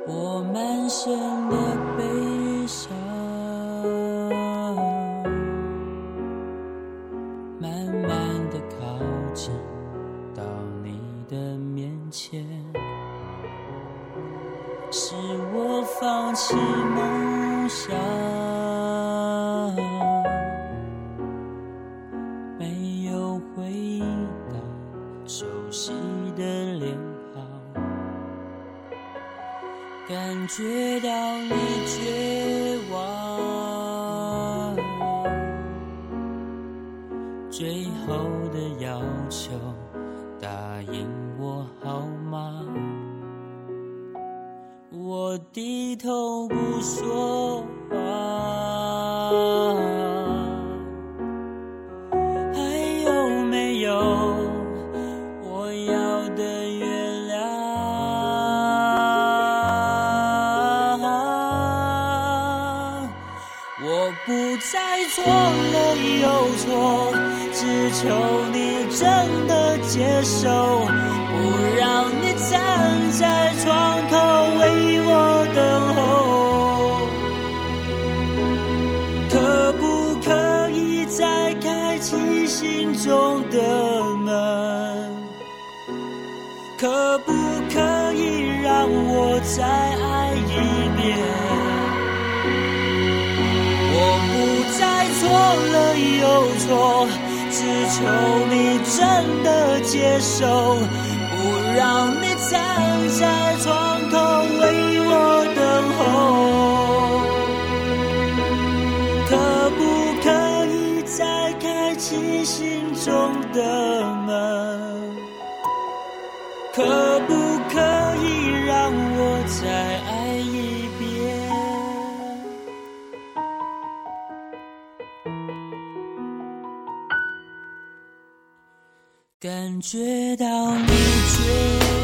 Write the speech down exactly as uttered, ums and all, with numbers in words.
我满身的悲伤，慢慢的靠近到你的面前，是我放弃梦想，没有回到熟悉的脸庞，感觉到你绝望，最后的要求答应我好吗？我低头不说话，还有没有我要的原谅？我不再错了又错，只求你真的接受，不让你站在窗口为我等候。可不可以再开启心中的门？可不可以让我再爱一遍？我不再错了又错，只求你真的接受，不让你站在窗口为我等候。可不可以再开启心中的门？可不可以让我再爱一遍？感觉到你绝